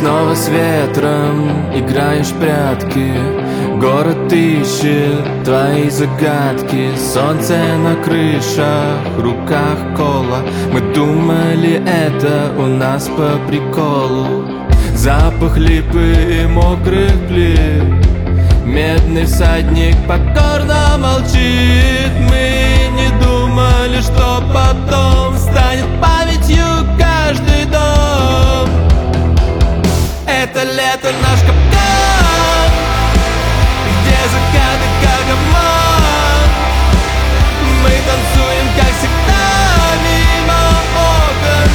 снова с ветром играешь в прятки. Город ищет твои загадки. Солнце на крышах, в руках кола. Мы думали, это у нас по приколу. Запах липы и мокрых плит. Медный всадник покорно молчит. Мы не думали, что потом станет памятью каждый дом. Это лето наш капкан, где закаты как обман. Мы танцуем, как всегда, мимо окон,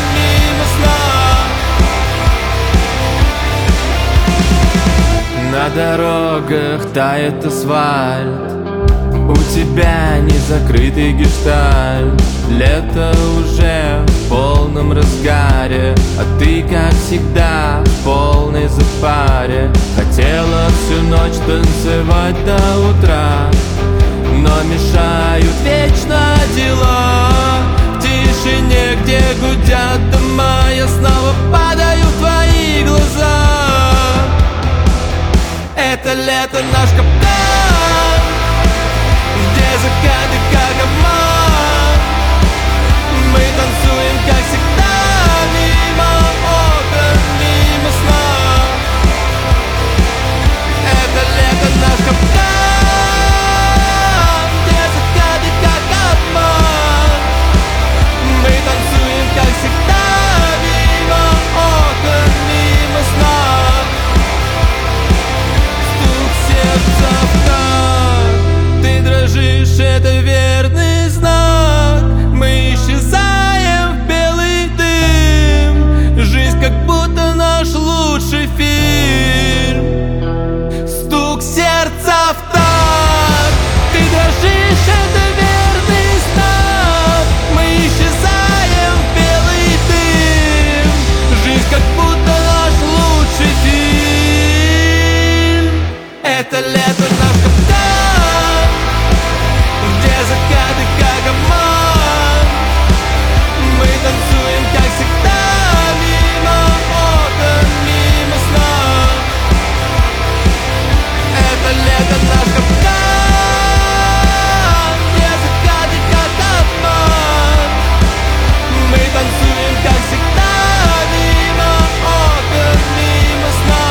мимо сна. На дорогах тает асфальт, у тебя незакрытый гештальт. Лето уже в полном разгаре, а ты, как всегда, в полной запаре. Хотела всю ночь танцевать до утра, но мешают вечно дела. В тишине, где гудят дома, я снова падаю в твои глаза. Это лето наш капкан, где закаты как обман. Мы танцуем, как всегда, мимо окон, мимо сна. Это лето наш капкан, где закаты как обман. Мы танцуем, как всегда, мимо окон, мимо сна. Стук сердца в такт, ты дрожишь, это верный знак. Мы исчезаем в белый дым. Жизнь как будто наш лучший фильм. Стук сердца в такт, ты дрожишь, это верный знак. Мы исчезаем в белый дым. Жизнь как будто наш лучший фильм. Это лето наш капкан, где закаты как обман. Мы танцуем, как всегда, мимо окон, мимо сна. Это лето наш капкан, где закаты как обман. Мы танцуем, как всегда, мимо окон, мимо сна.